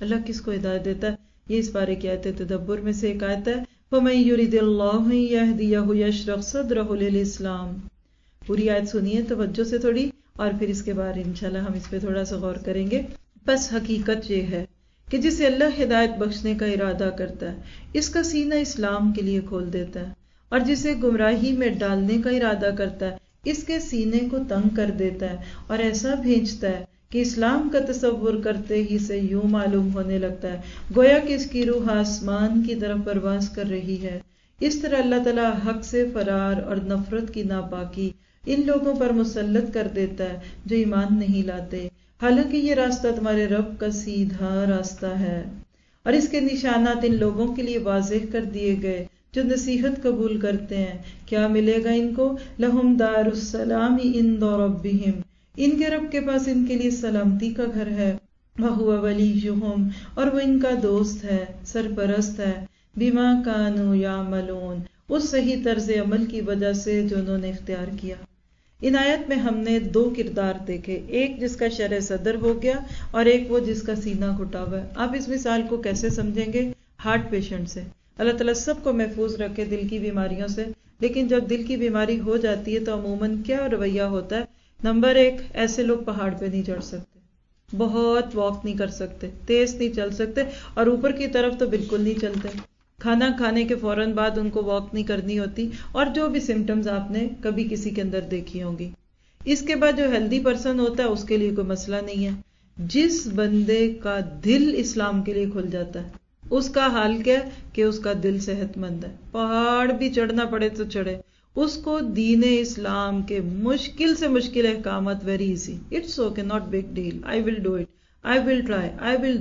اللہ کس کو ہدایت دیتا ہے؟ یہ اس بارے کی آیت تدبر میں سے ایک آیت ہے، فَمَن يُرِدِ اللَّهُ أَن يَهْدِيَهُ يَشْرَحْ صَدْرَهُ لِلْإِسْلَامِ۔ پوری آیت سنیے توجہ سے تھوڑی، اور پھر اس کے بعد انشاءاللہ ہم اس پہ تھوڑا سا غور کریں گے۔ بس حقیقت یہ ہے کہ جسے اللہ ہدایت بخشنے کا ارادہ کرتا ہے اس کا سینہ اسلام کے لیے کھول دیتا ہے، اور جسے گمراہی میں ڈالنے کا ارادہ کرتا ہے اس کے سینے کو تنگ کر دیتا ہے، اور ایسا بھیجتا ہے کہ اسلام کا تصور کرتے ہی سے یوں معلوم ہونے لگتا ہے گویا کہ اس کی روح آسمان کی طرف پرواز کر رہی ہے۔ اس طرح اللہ تعالیٰ حق سے فرار اور نفرت کی ناپاکی ان لوگوں پر مسلط کر دیتا ہے جو ایمان نہیں لاتے، حالانکہ یہ راستہ تمہارے رب کا سیدھا راستہ ہے، اور اس کے نشانات ان لوگوں کے لیے واضح کر دیے گئے جو نصیحت قبول کرتے ہیں۔ کیا ملے گا ان کو؟ لہم دار السلام عند ربہم، ان کے رب کے پاس ان کے لیے سلامتی کا گھر ہے، وَهُوَ وَلِيُّهُمْ، اور وہ ان کا دوست ہے، سرپرست ہے، بِمَا كَانُوا يَعْمَلُونَ، اس صحیح طرز عمل کی وجہ سے جو انہوں نے اختیار کیا۔ ان آیت میں ہم نے دو کردار دیکھے، ایک جس کا شرح صدر ہو گیا اور ایک وہ جس کا سینہ گھٹا ہوا ہے۔ آپ اس مثال کو کیسے سمجھیں گے؟ ہارٹ پیشنٹ سے۔ اللہ تعالیٰ سب کو محفوظ رکھے دل کی بیماریوں سے، لیکن جب دل کی بیماری ہو جاتی ہے تو عموماً کیا رویہ ہوتا ہے؟ نمبر ایک، ایسے لوگ پہاڑ پہ نہیں چڑھ سکتے، بہت واک نہیں کر سکتے، تیز نہیں چل سکتے، اور اوپر کی طرف تو بالکل نہیں چلتے۔ کھانا کھانے کے فوراً بعد ان کو واک نہیں کرنی ہوتی، اور جو بھی سمٹمز آپ نے کبھی کسی کے اندر دیکھی ہوں گی۔ اس کے بعد جو ہیلدی پرسن ہوتا ہے اس کے لیے کوئی مسئلہ نہیں ہے۔ جس بندے کا دل اسلام کے لیے کھل جاتا ہے اس کا حال کیا ہے کہ اس کا دل صحت مند ہے، پہاڑ بھی چڑھنا پڑے تو چڑھے، اس کو دین اسلام کے مشکل سے مشکل احکامات very easy, it's okay, not big deal, I will do it, I will try, I will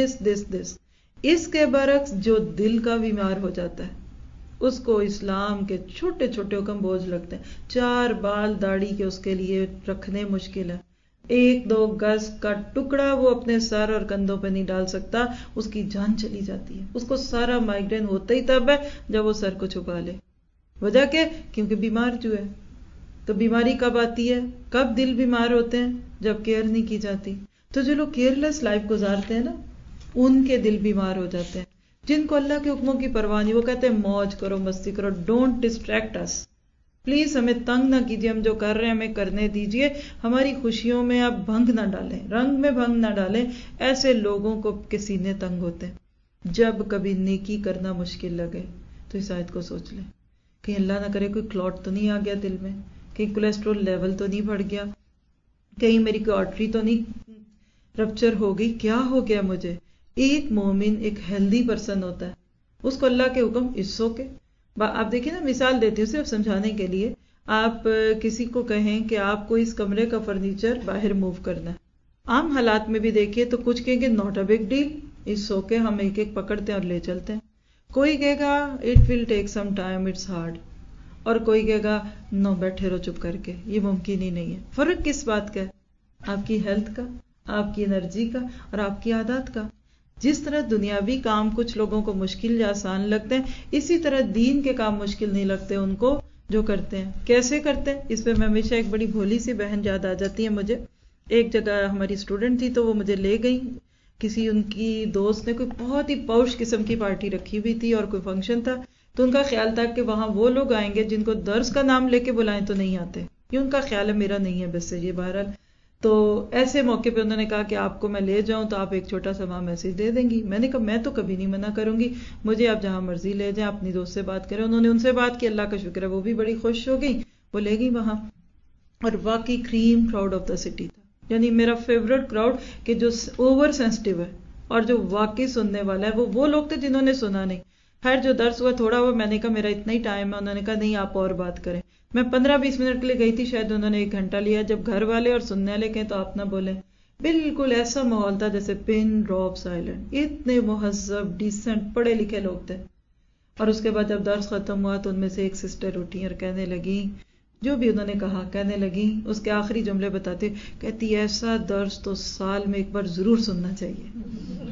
this. اس کے برعکس جو دل کا بیمار ہو جاتا ہے اس کو اسلام کے چھوٹے چھوٹے حکم بوجھ لگتے ہیں، 4 بال داڑھی کے اس کے لیے رکھنے مشکل ہے، 1-2 گز کا ٹکڑا وہ اپنے سر اور کندھوں پہ نہیں ڈال سکتا، اس کی جان چلی جاتی ہے، اس کو سارا مائگرین ہوتا ہی تب ہے جب وہ سر کو چھپا لے۔ وجہ کیا؟ کیونکہ بیمار جو ہے۔ تو بیماری کب آتی ہے؟ کب دل بیمار ہوتے ہیں؟ جب کیئر نہیں کی جاتی۔ تو جو لوگ کیئرلیس لائف گزارتے ہیں نا ان کے دل بیمار ہو جاتے ہیں، جن کو اللہ کے حکموں کی پرواہ نہیں، وہ کہتے ہیں موج کرو، مستی کرو، ڈونٹ ڈسٹریکٹ اس، پلیز ہمیں تنگ نہ کیجیے، ہم جو کر رہے ہیں ہمیں کرنے دیجیے، ہماری خوشیوں میں آپ بھنگ نہ ڈالیں، رنگ میں بھنگ نہ ڈالیں۔ ایسے لوگوں کو کے سینے تنگ ہوتے ہیں۔ جب کبھی نیکی کرنا مشکل لگے تو اس آیت کو سوچ لیں، کہیں اللہ نہ کرے کوئی کلوٹ تو نہیں آ گیا دل میں، کہیں کولیسٹرول لیول تو نہیں بڑھ گیا، کہیں میری کوئی آرٹری تو نہیں رپچر ہو گئی، کیا ہو گیا مجھے؟ ایک مومن ایک ہیلدی پرسن ہوتا ہے، اس کو اللہ کے حکم اس اوکے۔ آپ دیکھیں نا، مثال دیتی ہوں صرف سمجھانے کے لیے، آپ کسی کو کہیں کہ آپ کو اس کمرے کا فرنیچر باہر موو کرنا ہے، عام حالات میں بھی دیکھیے تو کچھ کہیں گے ناٹ اے بگ ڈیل، اس اوکے، ہم ایک ایک پکڑتے ہیں اور لے چلتے ہیں۔ کوئی کہے گا it will take some time, it's hard, اور کوئی کہے گا نو بیٹھے رہو چپ کر کے، یہ ممکن ہی نہیں ہے۔ فرق کس بات کا ہے؟ آپ کی ہیلتھ کا، آپ کی انرجی کا، اور آپ کی عادات کا۔ جس طرح دنیاوی کام کچھ لوگوں کو مشکل یا آسان لگتے ہیں، اسی طرح دین کے کام مشکل نہیں لگتے ان کو جو کرتے ہیں۔ کیسے کرتے ہیں؟ اس پہ میں ہمیشہ ایک بڑی بھولی سی بہن یاد آ جاتی ہے مجھے۔ ایک جگہ ہماری اسٹوڈنٹ تھی تو وہ مجھے لے گئی، کسی ان کی دوست نے کوئی بہت ہی پوش قسم کی پارٹی رکھی ہوئی تھی اور کوئی فنکشن تھا، تو ان کا خیال تھا کہ وہاں وہ لوگ آئیں گے جن کو درس کا نام لے کے بلائیں تو نہیں آتے، یہ ان کا خیال ہے، میرا نہیں ہے بس سے یہ بہرحال۔ تو ایسے موقع پہ انہوں نے کہا کہ آپ کو میں لے جاؤں تو آپ ایک چھوٹا سا وہاں میسج دے دیں گی۔ میں نے کہا میں تو کبھی نہیں منع کروں گی، مجھے آپ جہاں مرضی لے جائیں، اپنی دوست سے بات کریں۔ انہوں نے ان سے بات کی، اللہ کا شکر ہے وہ بھی بڑی خوش ہو گئی، وہ لے گئی وہاں، اور واقعی cream crowd of the city تھا، یعنی میرا فیوریٹ کراؤڈ کہ جو اوور سینسٹیو ہے اور جو واقعی سننے والا ہے، وہ لوگ تھے جنہوں نے سنا نہیں۔ خیر جو درس ہوا تھوڑا ہوا، میں نے کہا میرا اتنا ہی ٹائم ہے، انہوں نے کہا نہیں آپ اور بات کریں۔ میں 15-20 منٹ کے لیے گئی تھی، شاید انہوں نے 1 گھنٹہ لیا۔ جب گھر والے اور سننے والے کہیں تو آپ نہ بولیں، بالکل ایسا ماحول تھا جیسے پن ڈراپ سائلنٹ، اتنے مہذب ڈیسنٹ پڑھے لکھے لوگ تھے۔ اور اس کے بعد جب درس ختم ہوا تو ان میں سے ایک سسٹر اٹھی اور کہنے لگی، جو بھی انہوں نے کہا کہنے لگی، اس کے آخری جملے بتاتے، کہتی ایسا درس تو سال میں ایک بار ضرور سننا چاہیے۔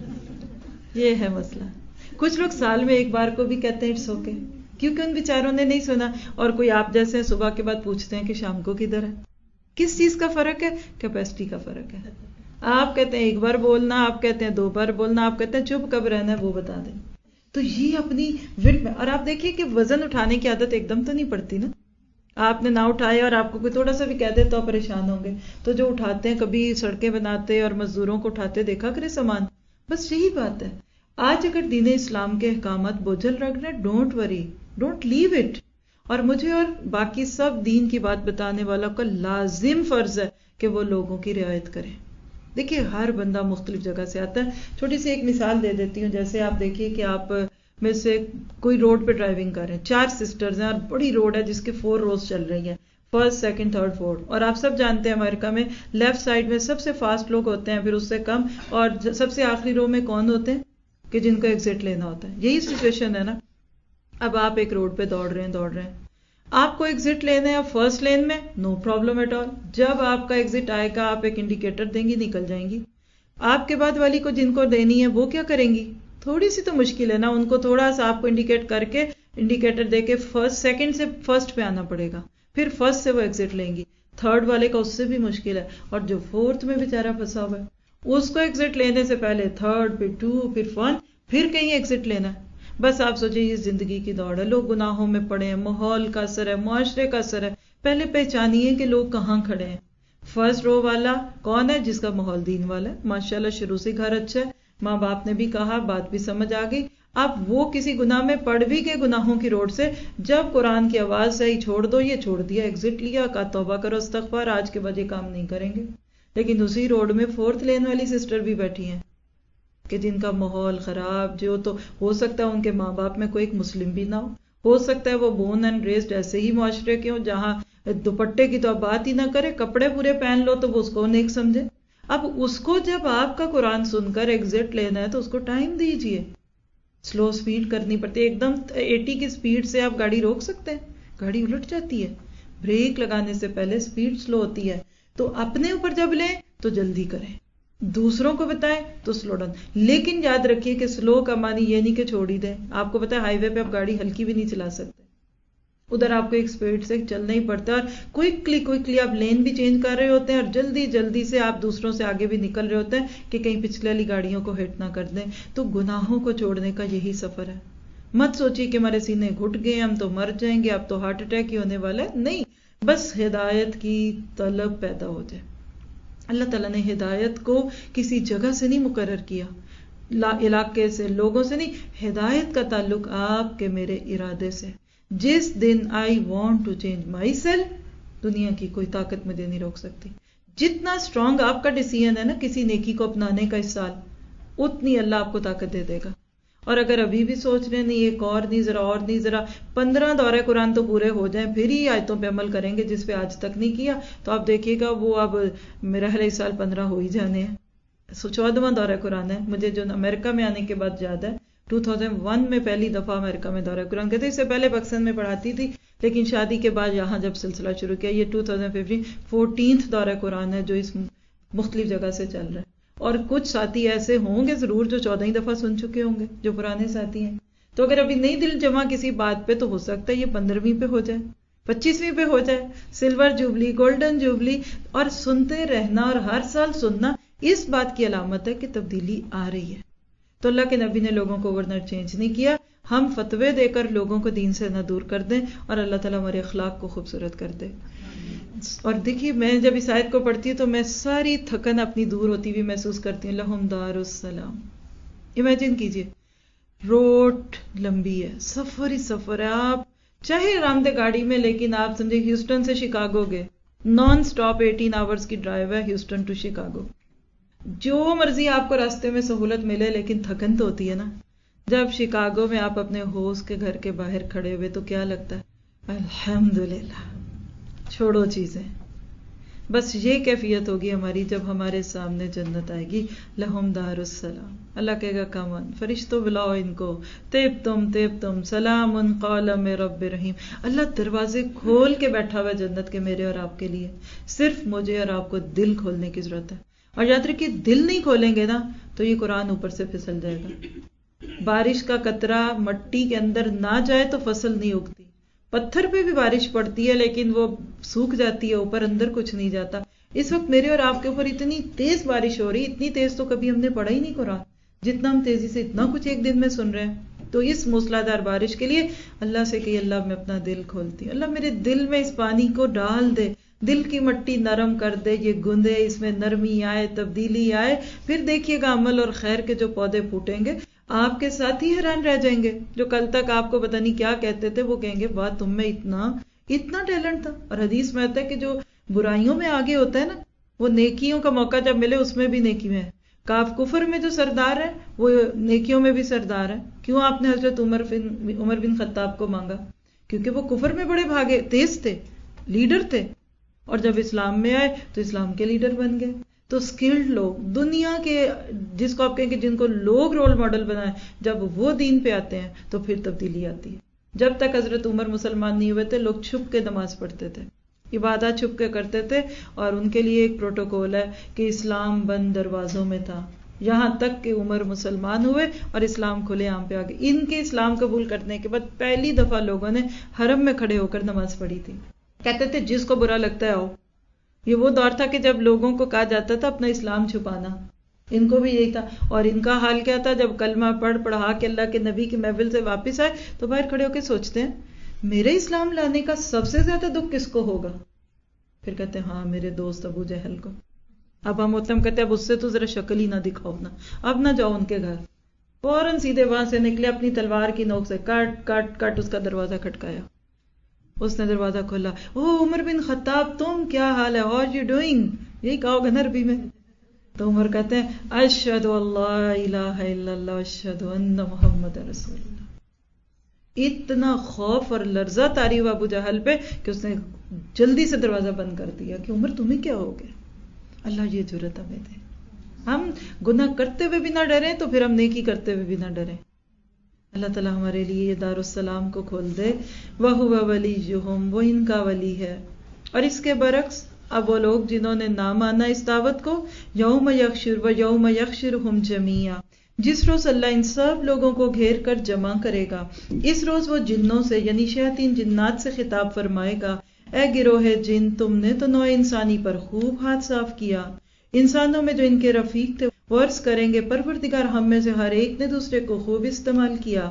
یہ ہے مسئلہ، کچھ لوگ سال میں ایک بار کو بھی کہتے ہیں اٹس اوکے، کیونکہ ان بیچاروں نے نہیں سنا، اور کوئی آپ جیسے صبح کے بعد پوچھتے ہیں کہ شام کو کدھر ہے۔ کس چیز کا فرق ہے؟ کیپیسٹی کا فرق ہے۔ آپ کہتے ہیں ایک بار بولنا، آپ کہتے ہیں 2 بار بولنا، آپ کہتے ہیں چپ کب رہنا ہے وہ بتا دیں. تو یہ اپنی ورڈ میں. اور آپ دیکھیے کہ وزن اٹھانے کی عادت ایک دم تو نہیں پڑتی نا. آپ نے نہ اٹھایا اور آپ کو کوئی تھوڑا سا بھی کہہ دے تو آپ پریشان ہوں گے. تو جو اٹھاتے ہیں، کبھی سڑکیں بناتے اور مزدوروں کو اٹھاتے دیکھا کرے سامان. بس یہی بات ہے. آج اگر دین اسلام کے احکامات بوجھل رکھ رہے، don't worry, don't leave it. اور مجھے اور باقی سب دین کی بات بتانے والوں کا لازم فرض ہے کہ وہ لوگوں کی رعایت کریں. دیکھیے ہر بندہ مختلف جگہ سے آتا ہے. چھوٹی سی ایک مثال دے دیتی ہوں. جیسے آپ دیکھیے کہ آپ میں سے کوئی روڈ پہ ڈرائیونگ کر رہے ہیں، 4 سسٹرز ہیں اور بڑی روڈ ہے جس کے 4 روز چل رہی ہیں، 1st 2nd 3rd 4th. اور آپ سب جانتے ہیں امریکہ میں لیفٹ سائڈ میں سب سے فاسٹ لوگ ہوتے ہیں، پھر اس سے کم، اور سب سے آخری رو میں کون ہوتے ہیں کہ جن کو ایگزٹ لینا ہوتا ہے. یہی سچویشن ہے نا. اب آپ ایک روڈ پہ دوڑ رہے ہیں، آپ کو ایگزٹ لینا ہے فرسٹ لین میں، نو پرابلم ایٹ آل. جب آپ کا ایگزٹ آئے گا آپ ایک انڈیکیٹر دیں گی، نکل جائیں گی. آپ کے بعد والی کو جن کو دینی ہے وہ کیا کریں گی؟ تھوڑی سی تو مشکل ہے نا، ان کو تھوڑا سا آپ کو انڈیکیٹ کر کے، انڈیکیٹر دے کے 2nd سے 1st پہ آنا پڑے گا، پھر 1st سے وہ ایگزٹ لیں گی. 3rd والے کا اس سے بھی مشکل ہے، اور جو 4th میں بیچارہ پھنسا ہوا ہے اس کو ایگزٹ لینے سے پہلے 3rd پھر 2 پھر 1 پھر کہیں ایگزٹ لینا ہے. بس آپ سوچیں یہ زندگی کی دوڑ ہے. لوگ گناہوں میں پڑے ہیں، ماحول کا اثر ہے، معاشرے کا اثر ہے. پہلے پہچانیے کہ لوگ کہاں کھڑے ہیں. فرسٹ رو والا کون ہے؟ جس کا ماحول دین والا ہے، ماشاءاللہ شروع سے گھر اچھا ہے، ماں باپ نے بھی کہا، بات بھی سمجھ آ گئی. اب وہ کسی گناہ میں پڑ بھی گئے گناہوں کی روڈ سے، جب قرآن کی آواز سے ہی چھوڑ دو، یہ چھوڑ دیا، ایگزٹ لیا، کہا توبہ کرو استغفار، آج کے بعد یہ کام نہیں کریں گے. لیکن اسی روڈ میں 4th لین والی سسٹر بھی بیٹھی ہیں کہ جن کا ماحول خراب، جو تو ہو سکتا ہے ان کے ماں باپ میں کوئی ایک مسلم بھی نہ ہو سکتا ہے وہ بورن اینڈ ریزڈ ایسے ہی معاشرے کے ہوں جہاں دوپٹے کی تو آپ بات ہی نہ کرے، کپڑے پورے پہن لو تو وہ اس کو نیک سمجھے. اب اس کو جب آپ کا قرآن سن کر ایگزٹ لینا ہے تو اس کو ٹائم دیجئے. سلو سپیڈ کرنی پڑتی ہے. ایک دم 80 کی سپیڈ سے آپ گاڑی روک سکتے ہیں؟ گاڑی الٹ جاتی ہے. بریک لگانے سے پہلے سپیڈ سلو ہوتی ہے. تو اپنے اوپر جب لیں تو جلدی کریں، دوسروں کو بتائیں تو سلو ڈاؤن. لیکن یاد رکھیے کہ سلو کا معنی یہ نہیں کہ چھوڑ ہی دیں. آپ کو پتا ہے ہائی وے پہ آپ گاڑی ہلکی بھی نہیں چلا سکتے، ادھر آپ کو ایک سپیڈ سے چلنا ہی پڑتا ہے، اور کوئکلی آپ لین بھی چینج کر رہے ہوتے ہیں، اور جلدی سے آپ دوسروں سے آگے بھی نکل رہے ہوتے ہیں کہ کہیں پچھلے والی گاڑیوں کو ہٹ نہ کر دیں. تو گناہوں کو چھوڑنے کا یہی سفر ہے. مت سوچیے کہ ہمارے سینے گھٹ گئے، ہم تو مر جائیں گے، اب تو ہارٹ اٹیک ہی ہونے والا ہے. نہیں، بس ہدایت کی طلب پیدا ہو جائے. اللہ تعالیٰ نے ہدایت کو کسی جگہ سے نہیں مقرر کیا، علاقے سے، لوگوں سے نہیں. ہدایت کا تعلق آپ کے میرے ارادے سے. جس دن I want to change myself، دنیا کی کوئی طاقت مجھے نہیں روک سکتی. جتنا اسٹرانگ آپ کا ڈیسیژن ہے نا کسی نیکی کو اپنانے کا اس سال، اتنی اللہ آپ کو طاقت دے دے گا. اور اگر ابھی بھی سوچ رہے نہیں ایک اور نہیں، ذرا 15 دورہ قرآن تو پورے ہو جائیں پھر ہی آیتوں پہ عمل کریں گے جس پہ آج تک نہیں کیا، تو آپ دیکھیے گا وہ اب میرا خیال اس سال 15 ہو ہی جانے ہیں. 14واں دورہ قرآن ہے. مجھے جو امریکہ میں آنے کے بعد یاد ہے 2001 میں پہلی دفعہ امریکہ میں دورہ قرآن کیا تھا. اس سے پہلے پاکستان میں پڑھاتی تھی، لیکن شادی کے بعد یہاں جب سلسلہ شروع کیا، یہ 2015 14th دورہ قرآن ہے جو اس مختلف جگہ سے چل رہا ہے. اور کچھ ساتھی ایسے ہوں گے ضرور جو 14 دفعہ سن چکے ہوں گے، جو پرانے ساتھی ہیں. تو اگر ابھی نہیں دل جمع کسی بات پہ تو ہو سکتا ہے یہ 15ویں پہ ہو جائے، 25ویں پہ ہو جائے، سلور جوبلی، گولڈن جوبلی. اور سنتے رہنا اور ہر سال سننا اس بات کی علامت ہے کہ تبدیلی آ رہی ہے. تو اللہ کے نبی نے لوگوں کو اوورنائٹ چینج نہیں کیا. ہم فتوے دے کر لوگوں کو دین سے نہ دور کر دیں، اور اللہ تعالیٰ ہمارے اخلاق کو خوبصورت کر دے. اور دیکھیے میں جب اس آیت کو پڑھتی ہوں تو میں ساری تھکن اپنی دور ہوتی ہوئی محسوس کرتی ہوں. لہم دار السلام. امیجن کیجئے روڈ لمبی ہے، سفر ہی سفر ہے. آپ چاہے آرام دہ گاڑی میں، لیکن آپ سمجھے ہیوسٹن سے شکاگو گئے، نان سٹاپ 18 آورز کی ڈرائیو ہے ہیوسٹن ٹو شکاگو. جو مرضی آپ کو راستے میں سہولت ملے، لیکن تھکن تو ہوتی ہے نا. جب شکاگو میں آپ اپنے ہوسٹ کے گھر کے باہر کھڑے ہوئے تو کیا لگتا ہے؟ الحمدللہ. چھوڑو چیزیں، بس یہ کیفیت ہوگی ہماری جب ہمارے سامنے جنت آئے گی. لہم دار السلام. اللہ کہے گا کامن، فرشتوں بلاؤ ان کو، تیب تم سلام قولا من رب رحیم. اللہ دروازے کھول کے بیٹھا ہوا جنت کے میرے اور آپ کے لیے. صرف مجھے اور آپ کو دل کھولنے کی ضرورت ہے. اور یاد رکھیے دل نہیں کھولیں گے نا تو یہ قرآن اوپر سے پھسل جائے گا. بارش کا قطرہ مٹی کے اندر نہ جائے تو فصل نہیں اگتی. پتھر پہ بھی بارش پڑتی ہے لیکن وہ سوکھ جاتی ہے، اوپر اندر کچھ نہیں جاتا. اس وقت میرے اور آپ کے اوپر اتنی تیز بارش ہو رہی، اتنی تیز تو کبھی ہم نے پڑھا ہی نہیں قرآن، جتنا ہم تیزی سے اتنا کچھ ایک دن میں سن رہے ہیں۔ تو اس موسلادھار بارش کے لیے اللہ سے کہ اللہ میں اپنا دل کھولتی ہوں، اللہ میرے دل میں اس پانی کو ڈال دے، دل کی مٹی نرم کر دے، یہ گندے، اس میں نرمی آئے، تبدیلی آئے، پھر دیکھیے گا عمل اور خیر کے جو پودے پھوٹیں گے، آپ کے ساتھ ہی حیران رہ جائیں گے۔ جو کل تک آپ کو پتہ نہیں کیا کہتے تھے، وہ کہیں گے واہ تم میں اتنا ٹیلنٹ تھا۔ اور حدیث میں آتا ہے کہ جو برائیوں میں آگے ہوتا ہے نا، وہ نیکیوں کا موقع جب ملے اس میں بھی نیکی میں ہے۔ کفر میں جو سردار ہے وہ نیکیوں میں بھی سردار ہے۔ کیوں آپ نے حضرت عمر بن خطاب کو مانگا؟ کیونکہ وہ کفر میں بڑے بھاگے، تیز تھے، لیڈر تھے، اور جب اسلام میں آئے تو اسلام کے لیڈر بن گئے۔ تو سکلڈ لوگ دنیا کے، جس کو آپ کہیں کہ جن کو لوگ رول ماڈل بنائے، جب وہ دین پہ آتے ہیں تو پھر تبدیلی آتی ہے۔ جب تک حضرت عمر مسلمان نہیں ہوئے تھے، لوگ چھپ کے نماز پڑھتے تھے، عبادات چھپ کے کرتے تھے، اور ان کے لیے ایک پروٹوکول ہے کہ اسلام بند دروازوں میں تھا، یہاں تک کہ عمر مسلمان ہوئے اور اسلام کھلے عام پہ آ گئے۔ ان کے اسلام قبول کرنے کے بعد پہلی دفعہ لوگوں نے حرم میں کھڑے ہو کر نماز پڑھی تھی۔ کہتے تھے جس کو برا لگتا ہے آؤ۔ یہ وہ دور تھا کہ جب لوگوں کو کہا جاتا تھا اپنا اسلام چھپانا، ان کو بھی یہی تھا۔ اور ان کا حال کیا تھا؟ جب کلمہ پڑھا کے اللہ کے نبی کی محفل سے واپس آئے تو باہر کھڑے ہو کے سوچتے ہیں میرے اسلام لانے کا سب سے زیادہ دکھ کس کو ہوگا؟ پھر کہتے ہیں ہاں میرے دوست ابو جہل کو۔ اب ہم ہوتے ہم کہتے ہیں اب اس سے تو ذرا شکل ہی نہ دکھاؤ نا، اب نہ جاؤ ان کے گھر۔ فوراً سیدھے وہاں سے نکلے، اپنی تلوار کی نوک سے کٹ کٹ کٹ اس کا دروازہ کھٹکایا۔ اس نے دروازہ کھولا، او عمر بن خطاب تم کیا حال ہے، ہاؤ آر یو ڈوئنگ؟ یہی کہو گے نا عربی میں۔ تو عمر کہتے ہیں اشہد ان لا الہ الا اللہ اشہد ان محمد رسول اللہ۔ اتنا خوف اور لرزہ طاری ہوا ابو جہل پہ کہ اس نے جلدی سے دروازہ بند کر دیا کہ عمر تمہیں کیا ہو گیا؟ اللہ یہ جرأت ہمیں دے، ہم گناہ کرتے ہوئے بھی نہ ڈریں تو پھر ہم نیکی کرتے ہوئے بھی نہ ڈریں۔ اللہ تعالیٰ ہمارے لیے یہ دارالسلام کو کھول دے۔ وَهُوَ وَلِيُّهُمْ، وہ ان کا ولی ہے۔ اور اس کے برعکس اب وہ لوگ جنہوں نے نہ مانا اس دعوت کو، یوم یحشر ویوم یحشرہم جمیعا، جس روز اللہ ان سب لوگوں کو گھیر کر جمع کرے گا، اس روز وہ جنوں سے یعنی شیاطین جنات سے خطاب فرمائے گا، اے گروہ جن تم نے تو نوع انسانی پر خوب ہاتھ صاف کیا۔ انسانوں میں جو ان کے رفیق تھے وہ عرض کریں گے پروردگار ہم میں سے ہر ایک نے دوسرے کو خوب استعمال کیا،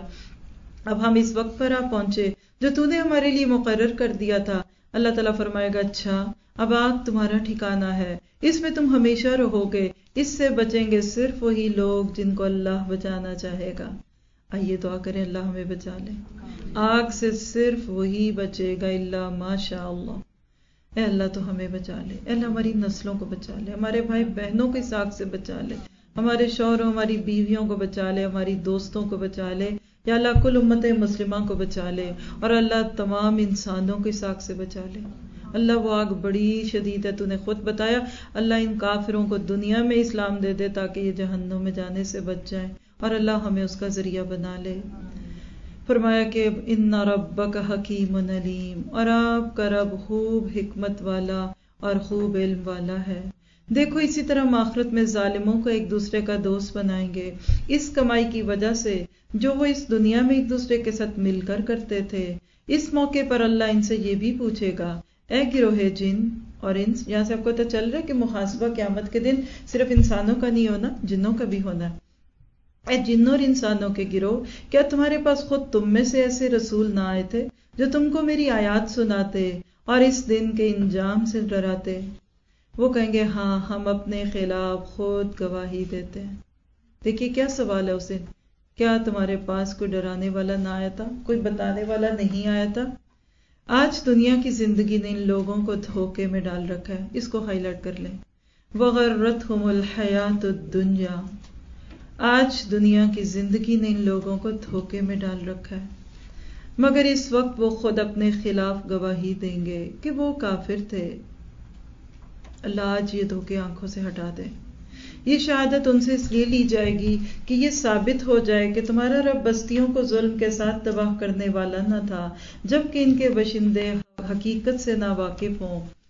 اب ہم اس وقت پر آ پہنچے جو تو نے ہمارے لیے مقرر کر دیا تھا۔ اللہ تعالیٰ فرمائے گا اچھا اب آگ تمہارا ٹھکانہ ہے، اس میں تم ہمیشہ رہو گے، اس سے بچیں گے صرف وہی لوگ جن کو اللہ بچانا چاہے گا۔ آئیے دعا کریں اللہ ہمیں بچا لے، آگ سے صرف وہی بچے گا الا ماشاء اللہ۔ اے اللہ تو ہمیں بچا لے، اے اللہ ہماری نسلوں کو بچا لے، ہمارے بھائی بہنوں کو اس آگ سے بچا لے، ہمارے شوہروں ہماری بیویوں کو بچا لے، ہماری دوستوں کو بچا لے، یا اللہ کل امت مسلمہ کو بچا لے، اور اللہ تمام انسانوں کو اس آگ سے بچا لے۔ اللہ وہ آگ بڑی شدید ہے، تو نے خود بتایا، اللہ ان کافروں کو دنیا میں اسلام دے دے تاکہ یہ جہنم میں جانے سے بچ جائیں، اور اللہ ہمیں اس کا ذریعہ بنا لے۔ فرمایا کہ ان ربک حکیم علیم، اور آپ کا رب خوب حکمت والا اور خوب علم والا ہے۔ دیکھو اسی طرح آخرت میں ظالموں کو ایک دوسرے کا دوست بنائیں گے اس کمائی کی وجہ سے جو وہ اس دنیا میں ایک دوسرے کے ساتھ مل کر کرتے تھے۔ اس موقع پر اللہ ان سے یہ بھی پوچھے گا، اے گروہ جن اور انس، یہاں سے آپ کو پتہ چل رہا ہے کہ محاسبہ قیامت کے دن صرف انسانوں کا نہیں ہونا، جنوں کا بھی ہونا ہے۔ اے جنوں اور انسانوں کے گروہ، کیا تمہارے پاس خود تم میں سے ایسے رسول نہ آئے تھے جو تم کو میری آیات سناتے اور اس دن کے انجام سے ڈراتے؟ وہ کہیں گے ہاں ہم اپنے خلاف خود گواہی دیتے ہیں۔ دیکھیے کیا سوال ہے اس دن، کیا تمہارے پاس کوئی ڈرانے والا نہ آیا تھا، کوئی بتانے والا نہیں آیا تھا؟ آج دنیا کی زندگی نے ان لوگوں کو دھوکے میں ڈال رکھا ہے، اس کو ہائی لائٹ کر لیں، وَغَرَّتْهُمُ الْحَيَاةُ الدُّنْيَا، آج دنیا کی زندگی نے ان لوگوں کو دھوکے میں ڈال رکھا ہے، مگر اس وقت وہ خود اپنے خلاف گواہی دیں گے کہ وہ کافر تھے۔ اللہ آج یہ دھوکے آنکھوں سے ہٹا دے۔ یہ شہادت ان سے اس لیے لی جائے گی کہ یہ ثابت ہو جائے کہ تمہارا رب بستیوں کو ظلم کے ساتھ تباہ کرنے والا نہ تھا، جبکہ ان کے باشندے حقیقت سے ناواقف ہوں۔